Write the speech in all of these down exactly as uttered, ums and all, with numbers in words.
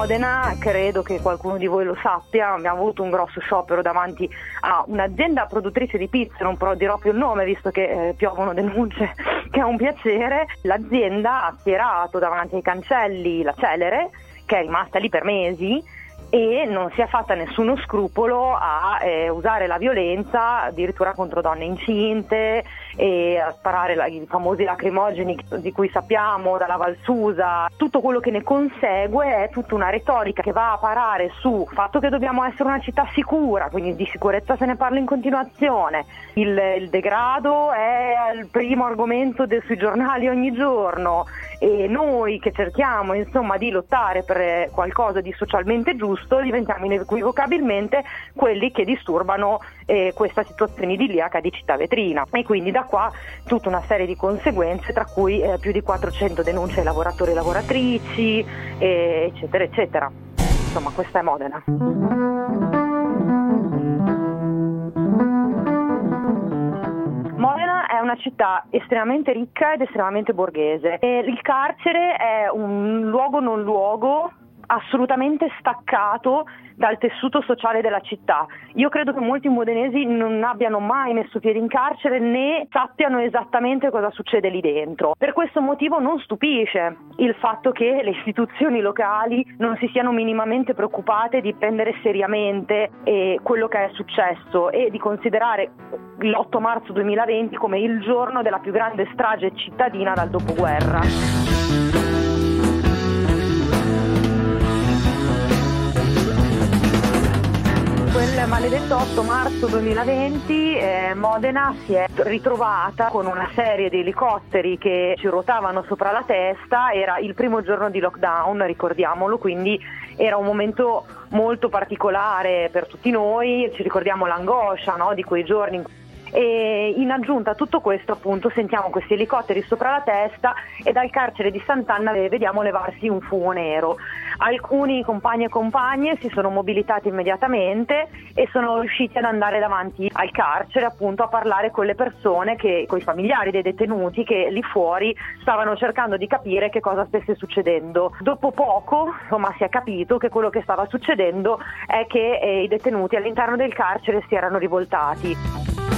Modena, credo che qualcuno di voi lo sappia, abbiamo avuto un grosso sciopero davanti a un'azienda produttrice di pizze, non dirò più il nome visto che eh, piovono denunce, che è un piacere. L'azienda ha schierato davanti ai cancelli la Celere, che è rimasta lì per mesi, e non si è fatta nessuno scrupolo a eh, usare la violenza addirittura contro donne incinte e a sparare la, i famosi lacrimogeni di cui sappiamo dalla Valsusa. Tutto quello che ne consegue è tutta una retorica che va a parare sul fatto che dobbiamo essere una città sicura, quindi di sicurezza se ne parla in continuazione, il, il degrado è il primo argomento de, sui giornali ogni giorno, e noi che cerchiamo insomma di lottare per qualcosa di socialmente giusto diventiamo inequivocabilmente quelli che disturbano eh, questa situazione idilliaca di città vetrina, e quindi da qua tutta una serie di conseguenze, tra cui eh, più di quattrocento denunce ai lavoratori e lavoratrici, eh, eccetera eccetera. Insomma, questa è Modena. Modena è una città estremamente ricca ed estremamente borghese, e il carcere è un luogo non luogo assolutamente staccato dal tessuto sociale della città. Io credo che molti modenesi non abbiano mai messo piede in carcere né sappiano esattamente cosa succede lì dentro. Per questo motivo non stupisce il fatto che le istituzioni locali non si siano minimamente preoccupate di prendere seriamente eh, quello che è successo e di considerare l'otto marzo duemilaventi come il giorno della più grande strage cittadina dal dopoguerra. Quel maledetto otto marzo duemilaventi eh, Modena si è ritrovata con una serie di elicotteri che ci ruotavano sopra la testa. Era il primo giorno di lockdown, ricordiamolo, quindi era un momento molto particolare per tutti noi, ci ricordiamo l'angoscia, no, di quei giorni. E in aggiunta a tutto questo, appunto, sentiamo questi elicotteri sopra la testa e dal carcere di Sant'Anna vediamo levarsi un fumo nero. Alcuni compagni e compagne si sono mobilitati immediatamente e sono riusciti ad andare davanti al carcere, appunto, a parlare con le persone, che, con i familiari dei detenuti che lì fuori stavano cercando di capire che cosa stesse succedendo. Dopo poco, insomma, si è capito che quello che stava succedendo è che eh, i detenuti all'interno del carcere si erano rivoltati.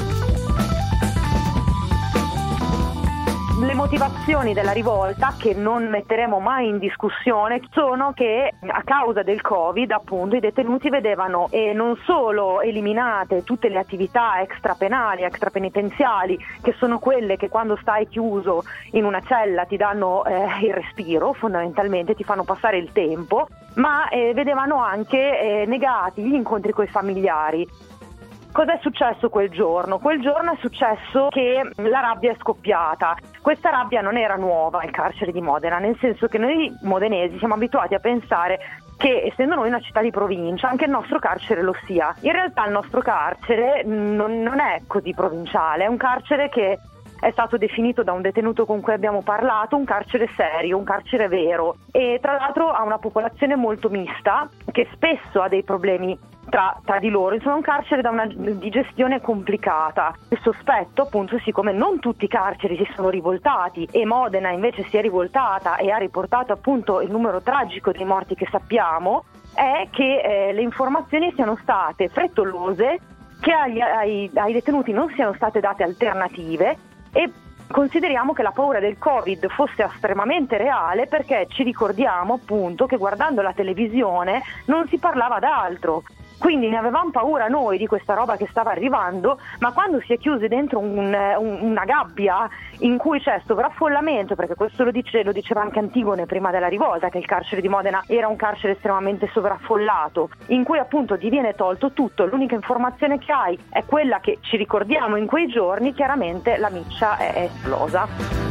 Le motivazioni della rivolta, che non metteremo mai in discussione, sono che a causa del Covid, appunto, i detenuti vedevano eh, non solo eliminate tutte le attività extrapenali, extrapenitenziali, che sono quelle che quando stai chiuso in una cella ti danno eh, il respiro, fondamentalmente ti fanno passare il tempo, ma eh, vedevano anche eh, negati gli incontri coi familiari. Cos'è successo quel giorno? Quel giorno è successo che la rabbia è scoppiata. Questa rabbia non era nuova al carcere di Modena, nel senso che noi modenesi siamo abituati a pensare che, essendo noi una città di provincia, anche il nostro carcere lo sia. In realtà il nostro carcere non, non è così provinciale, è un carcere che è stato definito da un detenuto con cui abbiamo parlato un carcere serio, un carcere vero, e tra l'altro ha una popolazione molto mista che spesso ha dei problemi tra, tra di loro. Insomma, è un carcere da una di gestione complicata. Il sospetto, appunto, siccome non tutti i carceri si sono rivoltati e Modena invece si è rivoltata e ha riportato appunto il numero tragico dei morti che sappiamo, è che eh, le informazioni siano state frettolose, che agli, ai, ai detenuti non siano state date alternative, e consideriamo che la paura del Covid fosse estremamente reale, perché ci ricordiamo appunto che guardando la televisione non si parlava d'altro. Quindi ne avevamo paura noi di questa roba che stava arrivando, ma quando si è chiusi dentro un, un, una gabbia in cui c'è sovraffollamento, perché questo lo, dice, lo diceva anche Antigone prima della rivolta, che il carcere di Modena era un carcere estremamente sovraffollato, in cui appunto ti viene tolto tutto, l'unica informazione che hai è quella che ci ricordiamo in quei giorni, chiaramente la miccia è, è esplosa.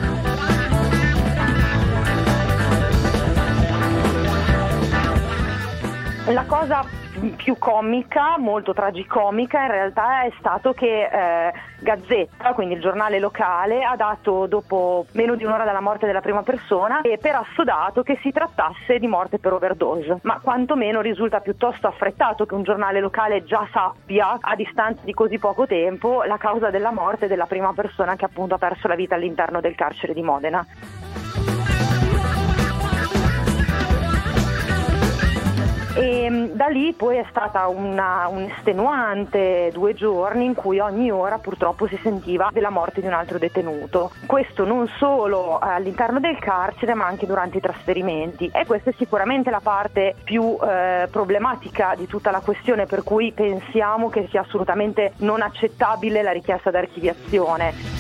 La cosa più comica, molto tragicomica in realtà, è stato che eh, Gazzetta, quindi il giornale locale, ha dato, dopo meno di un'ora dalla morte della prima persona, e per assodato che si trattasse di morte per overdose, ma quantomeno risulta piuttosto affrettato che un giornale locale già sappia, a distanza di così poco tempo, la causa della morte della prima persona che appunto ha perso la vita all'interno del carcere di Modena. Da lì poi è stata una, un estenuante due giorni in cui ogni ora purtroppo si sentiva della morte di un altro detenuto. Questo non solo all'interno del carcere ma anche durante i trasferimenti, e questa è sicuramente la parte più eh, problematica di tutta la questione, per cui pensiamo che sia assolutamente non accettabile la richiesta d'archiviazione.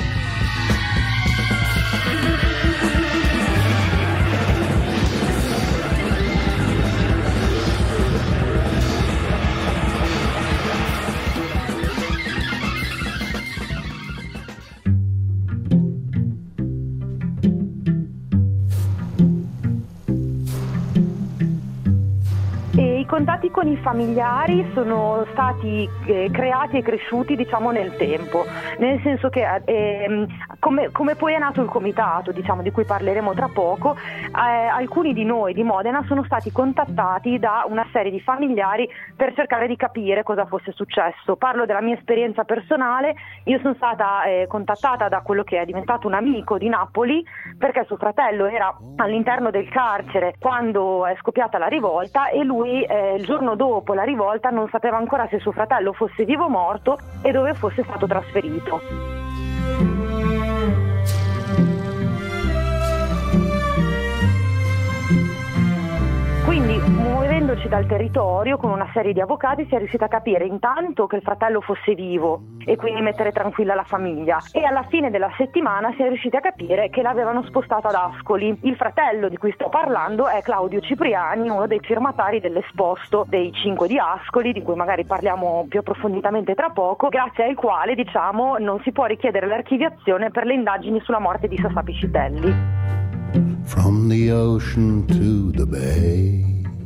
I contatti con i familiari sono stati eh, creati e cresciuti, diciamo, nel tempo, nel senso che eh, come, come poi è nato il comitato, diciamo, di cui parleremo tra poco, eh, alcuni di noi di Modena sono stati contattati da una serie di familiari per cercare di capire cosa fosse successo. Parlo della mia esperienza personale. Io sono stata eh, contattata da quello che è diventato un amico di Napoli, perché suo fratello era all'interno del carcere quando è scoppiata la rivolta, e lui eh, il giorno dopo la rivolta non sapeva ancora se suo fratello fosse vivo o morto e dove fosse stato trasferito. Quindi, muovendoci dal territorio con una serie di avvocati, si è riuscita a capire intanto che il fratello fosse vivo e quindi mettere tranquilla la famiglia, e alla fine della settimana si è riusciti a capire che l'avevano spostato ad Ascoli. Il fratello di cui sto parlando è Claudio Cipriani, uno dei firmatari dell'esposto dei cinque di Ascoli, di cui magari parliamo più approfonditamente tra poco, grazie al quale, diciamo, non si può richiedere l'archiviazione per le indagini sulla morte di Sasà Piscitelli. From the ocean to the bay,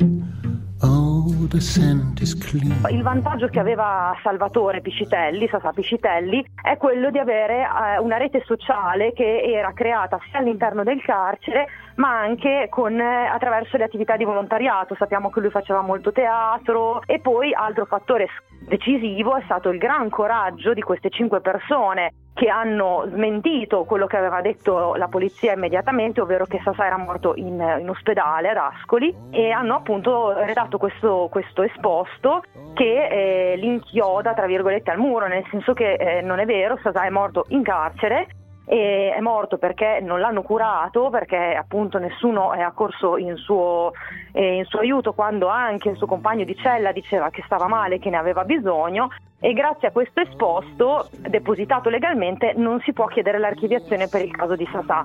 oh, the scent is clean. Il vantaggio che aveva Salvatore Piscitelli, Sasà Piscitelli, è quello di avere eh, una rete sociale che era creata sia all'interno del carcere ma anche con, eh, attraverso le attività di volontariato. Sappiamo che lui faceva molto teatro, e poi altro fattore decisivo è stato il gran coraggio di queste cinque persone che hanno smentito quello che aveva detto la polizia immediatamente, ovvero che Sasà era morto in, in ospedale ad Ascoli, e hanno appunto redatto questo, questo esposto che eh, l'inchioda tra virgolette al muro, nel senso che eh, non è vero, Sasà è morto in carcere. E è morto perché non l'hanno curato, perché appunto nessuno è accorso in suo, eh, in suo aiuto, quando anche il suo compagno di cella diceva che stava male, che ne aveva bisogno, e grazie a questo esposto depositato legalmente non si può chiedere l'archiviazione per il caso di Sasà.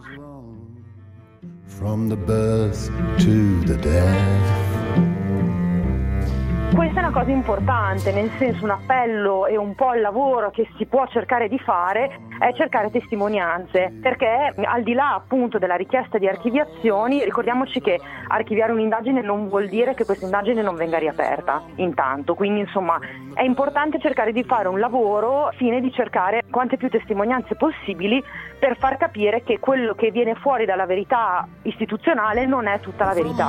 From the birth to the death. Questa è una cosa importante, nel senso, un appello e un po' il lavoro che si può cercare di fare è cercare testimonianze, perché al di là appunto della richiesta di archiviazioni, ricordiamoci che archiviare un'indagine non vuol dire che questa indagine non venga riaperta intanto, quindi insomma è importante cercare di fare un lavoro al fine di cercare quante più testimonianze possibili per far capire che quello che viene fuori dalla verità istituzionale non è tutta la verità.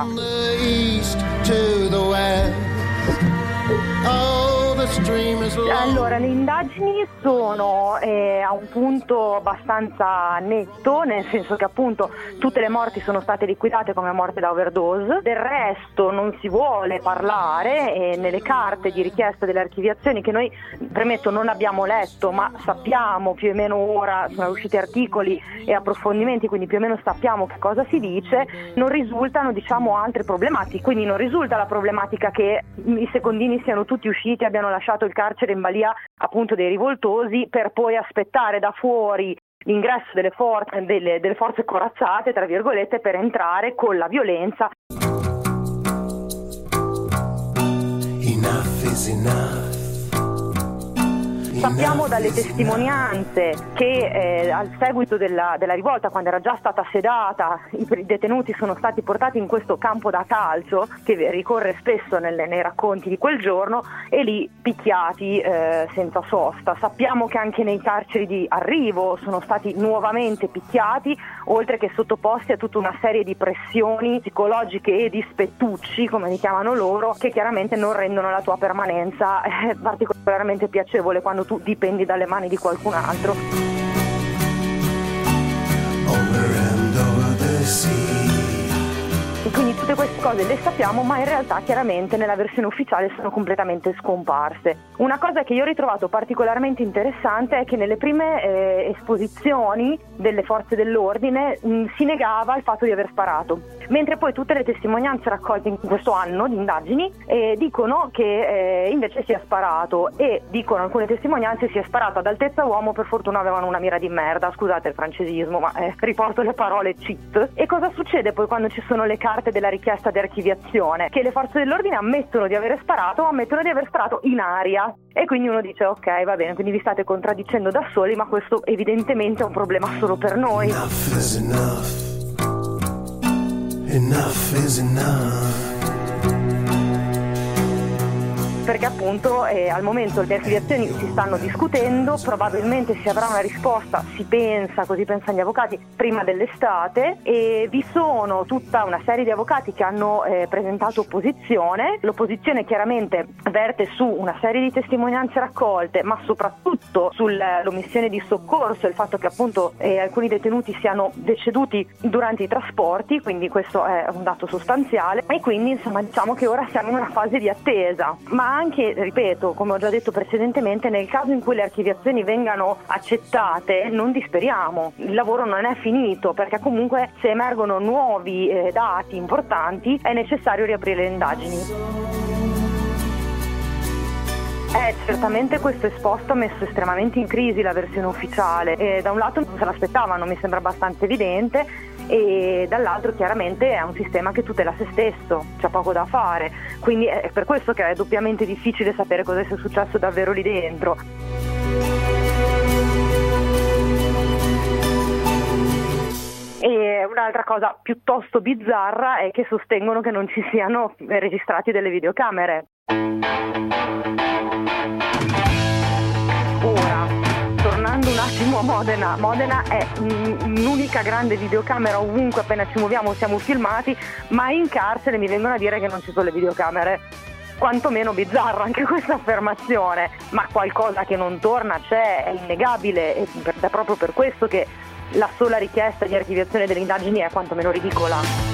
Allora, le indagini sono eh, a un punto abbastanza netto, nel senso che appunto tutte le morti sono state liquidate come morte da overdose. Del resto non si vuole parlare, e nelle carte di richiesta delle archiviazioni, che noi, premetto, non abbiamo letto, ma sappiamo più o meno, ora sono usciti articoli e approfondimenti, quindi più o meno sappiamo che cosa si dice, non risultano, diciamo, altre problematiche. Quindi non risulta la problematica che i secondini siano tutti usciti, abbiano lasciato il carcere in balia appunto dei rivoltosi, per poi aspettare da fuori l'ingresso delle, for- delle, delle forze corazzate, tra virgolette, per entrare con la violenza. Enough is enough. Sappiamo dalle testimonianze che eh, al seguito della, della rivolta, quando era già stata sedata, i detenuti sono stati portati in questo campo da calcio che ricorre spesso nelle, nei racconti di quel giorno, e lì picchiati eh, senza sosta. Sappiamo che anche nei carceri di arrivo sono stati nuovamente picchiati, oltre che sottoposti a tutta una serie di pressioni psicologiche e di spettucci, come li chiamano loro, che chiaramente non rendono la tua permanenza eh, particolarmente piacevole quando tu dipendi dalle mani di qualcun altro. Quindi Tutte queste cose le sappiamo, ma in realtà chiaramente nella versione ufficiale sono completamente scomparse. Una cosa che io ho ritrovato particolarmente interessante è che nelle prime eh, esposizioni delle forze dell'ordine mh, si negava il fatto di aver sparato, mentre poi tutte le testimonianze raccolte in questo anno di indagini eh, dicono che eh, invece si è sparato, e dicono alcune testimonianze si è sparato ad altezza uomo, per fortuna avevano una mira di merda, scusate il francesismo, ma eh, riporto le parole cheat. E cosa succede poi quando ci sono le carte della richiesta di archiviazione? Che le forze dell'ordine ammettono di aver sparato, ma ammettono di aver sparato in aria, e quindi uno dice ok, va bene, quindi vi state contraddicendo da soli, ma questo evidentemente è un problema solo per noi. Enough is enough. Enough is enough. Perché appunto eh, al momento le archiviazioni si stanno discutendo, probabilmente si avrà una risposta, si pensa, così pensano gli avvocati, prima dell'estate, e vi sono tutta una serie di avvocati che hanno eh, presentato opposizione. L'opposizione chiaramente verte su una serie di testimonianze raccolte, ma soprattutto sull'omissione di soccorso, il fatto che appunto eh, alcuni detenuti siano deceduti durante i trasporti, quindi questo è un dato sostanziale, e quindi insomma diciamo che ora siamo in una fase di attesa. Ma anche, ripeto, come ho già detto precedentemente, nel caso in cui le archiviazioni vengano accettate, non disperiamo, il lavoro non è finito, perché comunque se emergono nuovi eh, dati importanti è necessario riaprire le indagini. Eh, certamente questo esposto ha messo estremamente in crisi la versione ufficiale, e da un lato non se l'aspettavano, mi sembra abbastanza evidente, e dall'altro chiaramente è un sistema che tutela se stesso, c'è poco da fare, quindi è per questo che è doppiamente difficile sapere cosa sia successo davvero lì dentro. E un'altra cosa piuttosto bizzarra è che sostengono che non ci siano registrati delle videocamere. Ora, tornando un attimo a Modena, Modena è l'unica grande videocamera ovunque, appena ci muoviamo siamo filmati, ma in carcere mi vengono a dire che non ci sono le videocamere. Quantomeno bizzarra anche questa affermazione, ma qualcosa che non torna c'è, è innegabile, ed è proprio per questo che la sola richiesta di archiviazione delle indagini è quantomeno ridicola.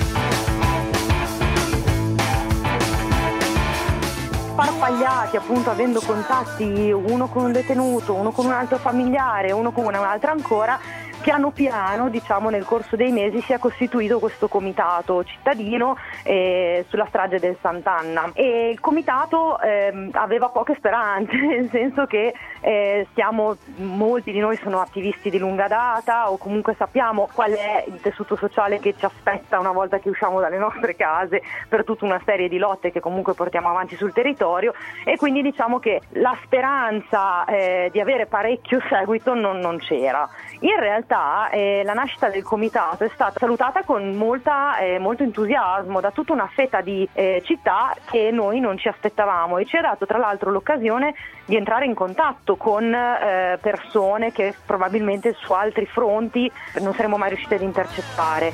Sparpagliati, appunto, avendo contatti uno con un detenuto, uno con un altro familiare, uno con un'altra ancora, piano piano, diciamo, nel corso dei mesi si è costituito questo comitato cittadino eh, sulla strage del Sant'Anna, e il comitato eh, aveva poche speranze, nel senso che eh, siamo, molti di noi sono attivisti di lunga data, o comunque sappiamo qual è il tessuto sociale che ci aspetta una volta che usciamo dalle nostre case per tutta una serie di lotte che comunque portiamo avanti sul territorio, e quindi diciamo che la speranza eh, di avere parecchio seguito non, non c'era. In realtà eh, la nascita del comitato è stata salutata con molta, eh, molto entusiasmo da tutta una fetta di eh, città che noi non ci aspettavamo, e ci ha dato tra l'altro l'occasione di entrare in contatto con eh, persone che probabilmente su altri fronti non saremmo mai riusciti ad intercettare.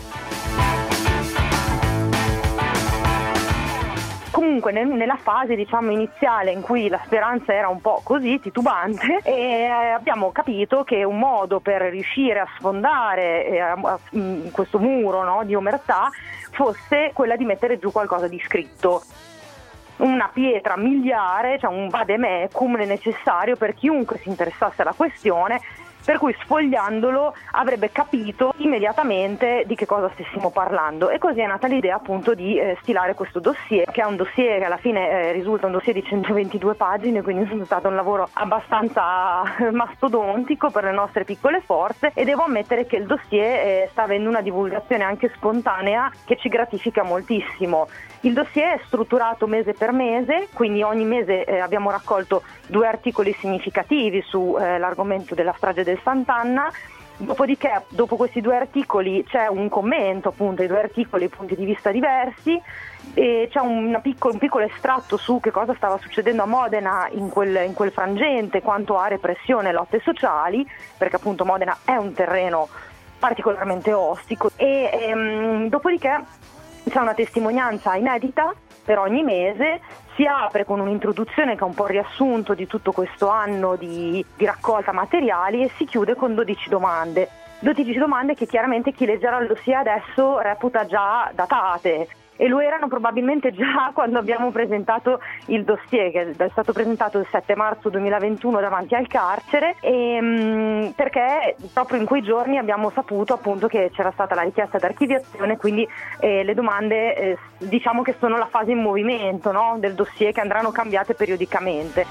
Comunque nella fase, diciamo, iniziale, in cui la speranza era un po' così titubante, e abbiamo capito che un modo per riuscire a sfondare eh, a, a, questo muro, no, di omertà fosse quella di mettere giù qualcosa di scritto, una pietra miliare, cioè un vademecum necessario per chiunque si interessasse alla questione, per cui sfogliandolo avrebbe capito immediatamente di che cosa stessimo parlando. E così è nata l'idea appunto di eh, stilare questo dossier, che è un dossier che alla fine eh, risulta un dossier di centoventidue pagine, quindi è stato un lavoro abbastanza mastodontico per le nostre piccole forze, e devo ammettere che il dossier eh, sta avendo una divulgazione anche spontanea che ci gratifica moltissimo. Il dossier è strutturato mese per mese, quindi ogni mese eh, abbiamo raccolto due articoli significativi su eh, l'argomento della strage del Sant'Anna. Dopodiché, dopo questi due articoli c'è un commento, appunto, i due articoli, punti di vista diversi, e c'è un piccolo, un piccolo estratto su che cosa stava succedendo a Modena in quel, in quel frangente, quanto a repressione e lotte sociali, perché appunto Modena è un terreno particolarmente ostico, e ehm, dopodiché c'è una testimonianza inedita per ogni mese. Si apre con un'introduzione che è un po' il riassunto di tutto questo anno di, di raccolta materiali, e si chiude con dodici domande. dodici domande che chiaramente chi leggerà il dossier adesso reputa già datate, e lo erano probabilmente già quando abbiamo presentato il dossier, che è stato presentato il sette marzo duemilaventuno davanti al carcere, e, mh, perché proprio in quei giorni abbiamo saputo appunto che c'era stata la richiesta d'archiviazione, quindi eh, le domande eh, diciamo che sono la fase in movimento, no, del dossier, che andranno cambiate periodicamente.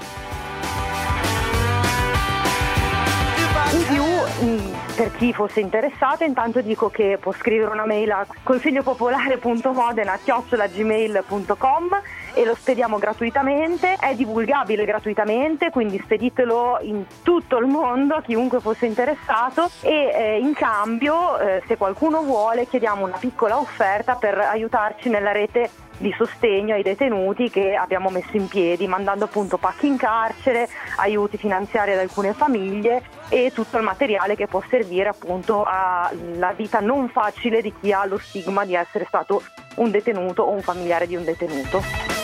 In più, per chi fosse interessato, intanto dico che può scrivere una mail a consigliopopolare punto modena chiocciola gmail punto com e lo spediamo gratuitamente, è divulgabile gratuitamente, quindi speditelo in tutto il mondo a chiunque fosse interessato, e eh, in cambio eh, se qualcuno vuole chiediamo una piccola offerta per aiutarci nella rete di sostegno ai detenuti che abbiamo messo in piedi, mandando appunto pacchi in carcere, aiuti finanziari ad alcune famiglie e tutto il materiale che può servire appunto alla vita non facile di chi ha lo stigma di essere stato un detenuto o un familiare di un detenuto.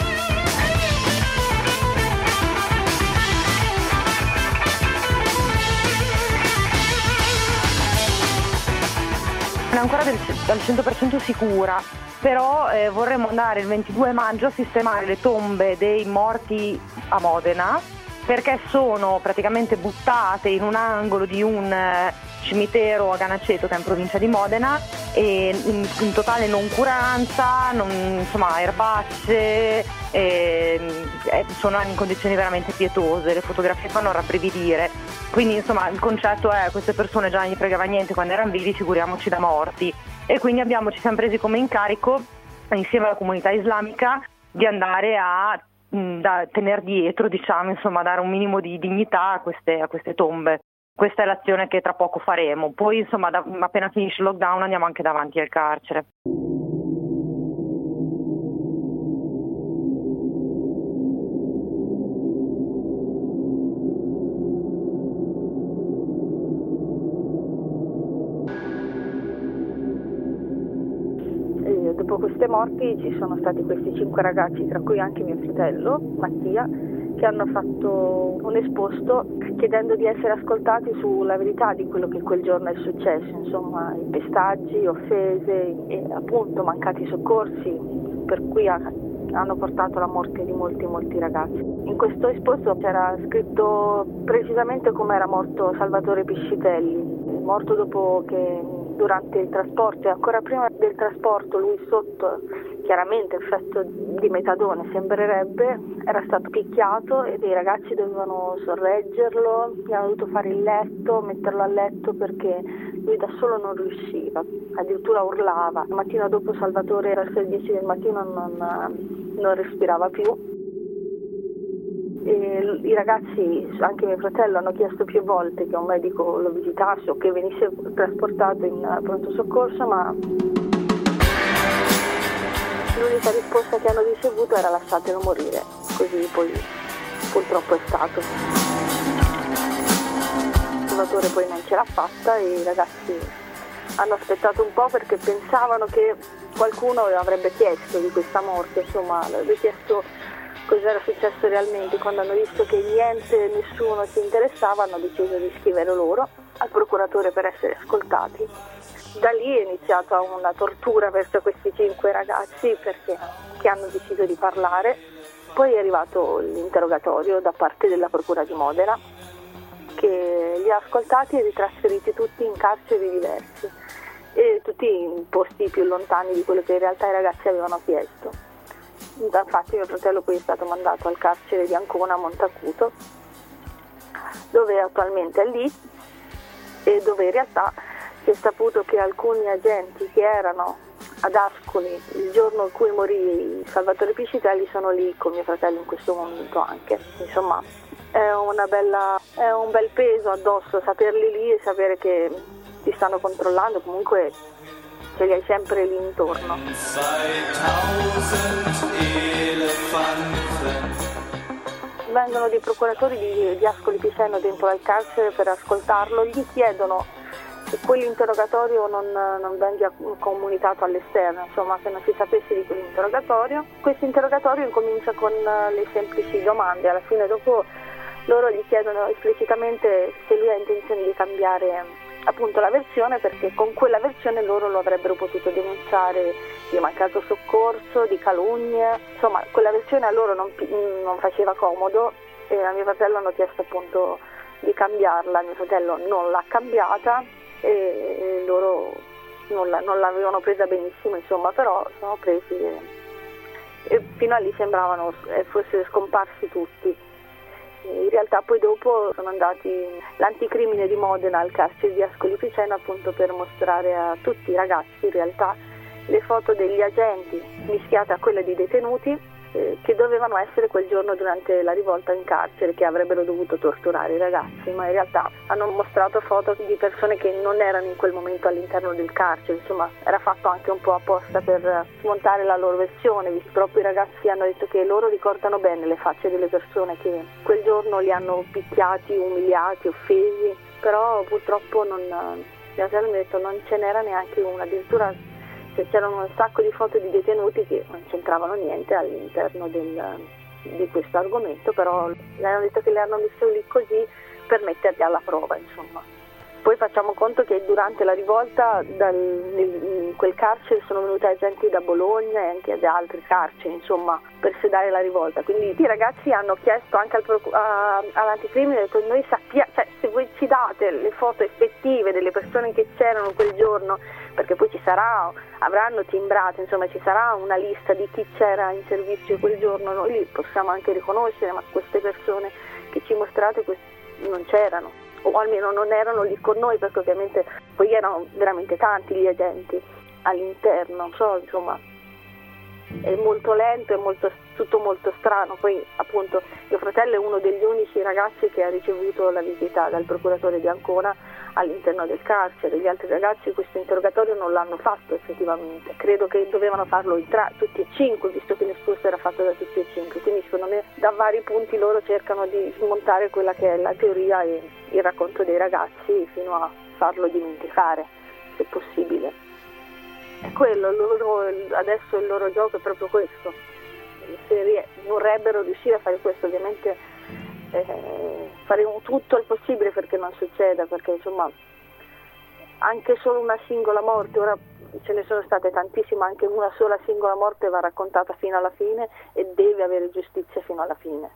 Non è ancora del, del cento per cento sicura, però eh, vorremmo andare il ventidue maggio a sistemare le tombe dei morti a Modena, perché sono praticamente buttate in un angolo di un eh, cimitero a Ganaceto, che è in provincia di Modena, e in, in totale noncuranza, non, insomma erbacce, e, e sono in condizioni veramente pietose, le fotografie fanno rabbrividire. Quindi insomma il concetto è: queste persone già non gli fregava niente quando erano vivi, figuriamoci da morti. E quindi abbiamo, ci siamo presi come incarico, insieme alla comunità islamica, di andare a da tenere dietro, diciamo, insomma, dare un minimo di dignità a queste, a queste tombe. Questa è l'azione che tra poco faremo. Poi insomma da, appena finisce il lockdown andiamo anche davanti al carcere. Dopo queste morti ci sono stati questi cinque ragazzi, tra cui anche mio fratello Mattia, che hanno fatto un esposto chiedendo di essere ascoltati sulla verità di quello che quel giorno è successo, insomma i pestaggi, offese e appunto mancati soccorsi per cui ha, hanno portato alla morte di molti molti ragazzi. In questo esposto c'era scritto precisamente come era morto Salvatore Piscitelli, morto dopo che durante il trasporto, e ancora prima del trasporto lui sotto, chiaramente effetto di metadone sembrerebbe, era stato picchiato e dei ragazzi dovevano sorreggerlo, gli hanno dovuto fare il letto, metterlo a letto perché lui da solo non riusciva, addirittura urlava. La mattina dopo Salvatore verso le dieci del mattino non, non respirava più. E i ragazzi, anche mio fratello, hanno chiesto più volte che un medico lo visitasse o che venisse trasportato in pronto soccorso, ma l'unica risposta che hanno ricevuto era lasciatelo morire, così poi purtroppo è stato. Salvatore poi non ce l'ha fatta e i ragazzi hanno aspettato un po' perché pensavano che qualcuno avrebbe chiesto di questa morte, insomma avrebbe chiesto cosa era successo realmente. Quando hanno visto che niente, nessuno si interessava, hanno deciso di scrivere loro al procuratore per essere ascoltati. Da lì è iniziata una tortura verso questi cinque ragazzi perché che hanno deciso di parlare. Poi è arrivato l'interrogatorio da parte della Procura di Modena, che li ha ascoltati e ritrasferiti tutti in carceri diversi e tutti in posti più lontani di quello che in realtà i ragazzi avevano chiesto. Infatti mio fratello poi è stato mandato al carcere di Ancona a Montacuto, dove attualmente è lì e dove in realtà si è saputo che alcuni agenti che erano ad Ascoli il giorno in cui morì Salvatore Piscitelli sono lì con mio fratello in questo momento anche. Insomma è, una bella, è un bel peso addosso saperli lì e sapere che ti stanno controllando, comunque ce li hai sempre lì intorno. Vengono dei procuratori di, di Ascoli Piceno dentro al carcere per ascoltarlo, gli chiedono che quell'interrogatorio non, non venga comunicato all'esterno, insomma che non si sapesse di quell'interrogatorio. Questo interrogatorio incomincia con le semplici domande, alla fine dopo loro gli chiedono esplicitamente se lui ha intenzione di cambiare appunto la versione, perché con quella versione loro lo avrebbero potuto denunciare di mancato soccorso, di calunnie, insomma quella versione a loro non, non faceva comodo e a mio fratello hanno chiesto appunto di cambiarla, mio fratello non l'ha cambiata e loro non, la, non l'avevano presa benissimo, insomma, però sono presi e, e fino a lì sembravano fossero scomparsi tutti. In realtà poi dopo sono andati l'anticrimine di Modena al carcere di Ascoli Piceno appunto per mostrare a tutti i ragazzi in realtà le foto degli agenti mischiate a quelle di detenuti eh, che dovevano essere quel giorno durante la rivolta in carcere, che avrebbero dovuto torturare i ragazzi, ma in realtà hanno mostrato foto di persone che non erano in quel momento all'interno del carcere, insomma era fatto anche un po' apposta per smontare la loro versione, visto proprio i ragazzi hanno detto che loro ricordano bene le facce delle persone che quel giorno li hanno picchiati, umiliati, offesi, però purtroppo non, mi hanno detto non ce n'era neanche una, addirittura c'erano un sacco di foto di detenuti che non c'entravano niente all'interno del, di questo argomento, però le hanno detto che le hanno messe lì così per metterli alla prova, insomma. Poi facciamo conto che durante la rivolta dal, in quel carcere sono venuti agenti da Bologna e anche da altri carceri, insomma, per sedare la rivolta. Quindi i ragazzi hanno chiesto anche al proc- a, all'anticrimine, detto, noi sappiamo, cioè, se voi ci date le foto effettive delle persone che c'erano quel giorno, perché poi ci sarà, avranno timbrato, insomma ci sarà una lista di chi c'era in servizio quel giorno, noi li possiamo anche riconoscere, ma queste persone che ci mostrate non c'erano, o almeno non erano lì con noi, perché ovviamente poi erano veramente tanti gli agenti all'interno, so, insomma è molto lento, è molto, tutto molto strano. Poi appunto mio fratello è uno degli unici ragazzi che ha ricevuto la visita dal procuratore di Ancona all'interno del carcere, gli altri ragazzi questo interrogatorio non l'hanno fatto effettivamente, credo che dovevano farlo in tra, tutti e cinque, visto che l'esposto era fatto da tutti e cinque, quindi secondo me da vari punti loro cercano di smontare quella che è la teoria e il racconto dei ragazzi fino a farlo dimenticare, se possibile. È quello, loro, adesso il loro gioco è proprio questo, se vorrebbero riuscire a fare questo ovviamente eh, faremo tutto il possibile perché non succeda, perché insomma anche solo una singola morte, ora ce ne sono state tantissime, anche una sola singola morte va raccontata fino alla fine e deve avere giustizia fino alla fine.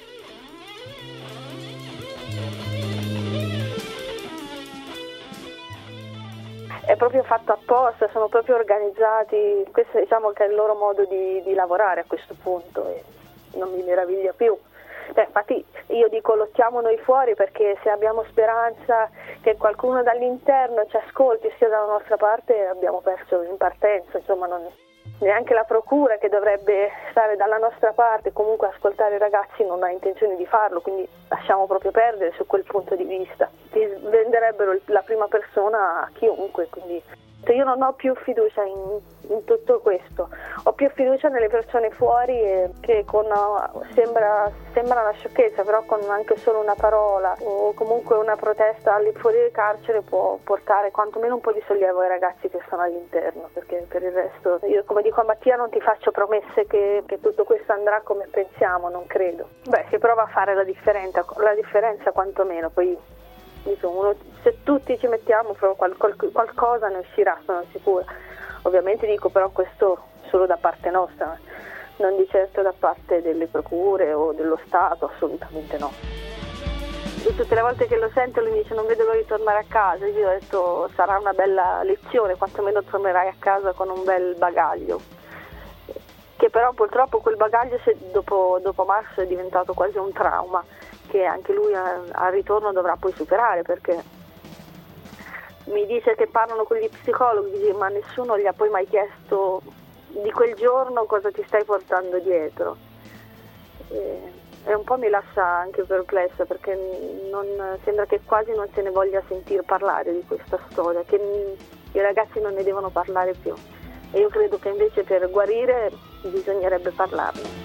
È proprio fatto apposta, sono proprio organizzati, questo diciamo che è il loro modo di, di lavorare a questo punto e non mi meraviglia più. Beh, infatti io dico lottiamo noi fuori, perché se abbiamo speranza che qualcuno dall'interno ci ascolti e sia dalla nostra parte abbiamo perso in partenza, insomma non, neanche la procura che dovrebbe stare dalla nostra parte, comunque ascoltare i ragazzi non ha intenzione di farlo, quindi lasciamo proprio perdere su quel punto di vista. Ti venderebbero la prima persona a chiunque, quindi io non ho più fiducia in, in tutto questo, ho più fiducia nelle persone fuori e che con sembra, sembra una sciocchezza, però con anche solo una parola o comunque una protesta lì fuori del carcere può portare quantomeno un po' di sollievo ai ragazzi che sono all'interno, perché per il resto io, come dico a Mattia, non ti faccio promesse che, che tutto questo andrà come pensiamo, non credo. Beh, si prova a fare la differenza, la differenza quantomeno, poi uno, se tutti ci mettiamo qual, qual, qualcosa ne uscirà, sono sicura. Ovviamente dico però questo solo da parte nostra, non di certo da parte delle procure o dello Stato, assolutamente no. E tutte le volte che lo sento lui mi dice non vedo l'ora di tornare a casa, io ho detto sarà una bella lezione, quantomeno tornerai a casa con un bel bagaglio, che però purtroppo quel bagaglio se dopo, dopo marzo è diventato quasi un trauma, che anche lui al ritorno dovrà poi superare, perché mi dice che parlano con gli psicologi ma nessuno gli ha poi mai chiesto di quel giorno cosa ti stai portando dietro e, e un po' mi lascia anche perplessa, perché non, sembra che quasi non se ne voglia sentir parlare di questa storia, che i ragazzi non ne devono parlare più e io credo che invece per guarire bisognerebbe parlarne.